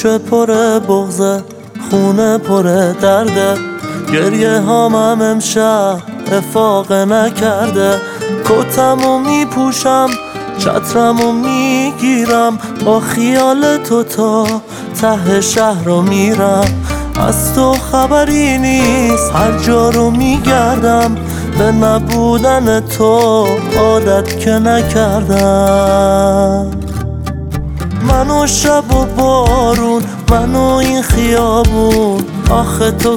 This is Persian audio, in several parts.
کوچه پر بغضه، خونه پر درده، گریه هام امشب افاق نکرده. کتمو میپوشم، چترمو میگیرم، با خیال تو تا ته شهر رو میرم. از تو خبری نیست، هر جا رو میگردم، به نبودن تو عادت که نکردم. من و شب و بارون، من و این خیابون، آخه تو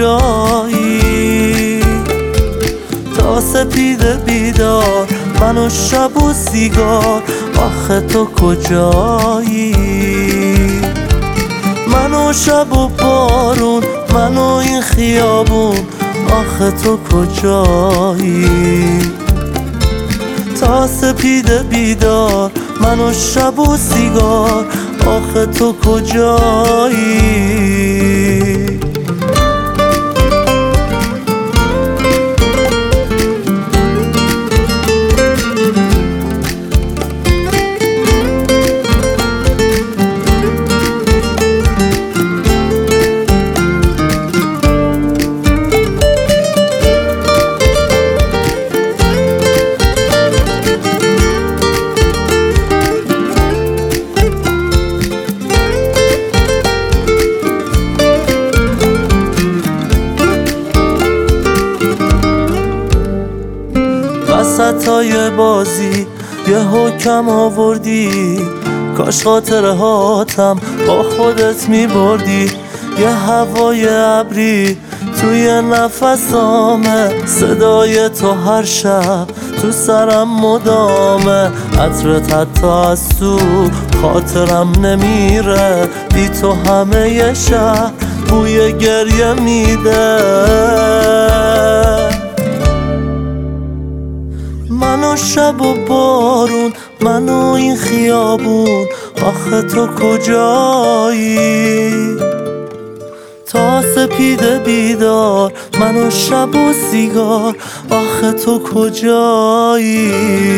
کجایی؟ تا سپیده بیدار، من و شب و سیگار، آخه تو کجایی؟ من و شب و بارون، من و این خیابون، آخه تو کجایی؟ تا سپیده بیدار، من و شب و سیگار، آخه تو کجایی؟ وسطای بازی یه حکم آوردی، کاش خاطره هاتم با خودت میبردی. یه هوای ابری توی نفسامه، صدای تو هر شب تو سرم مدامه. عطرت حتی از تو خاطرم نمیره، بی تو همه ی شهر بوی گریه میده. من و شب و بارون، من و این خیابون، آخه تو کجایی؟ تا سپیده بیدار، من و شب و سیگار، آخه تو کجایی؟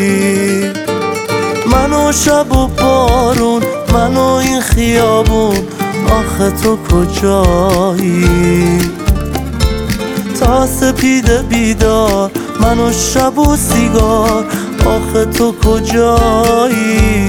من و شب و بارون، من و این خیابون، آخه تو کجایی؟ تا سپیده بیدار، من و شب و سیگار، آخه تو کجایی؟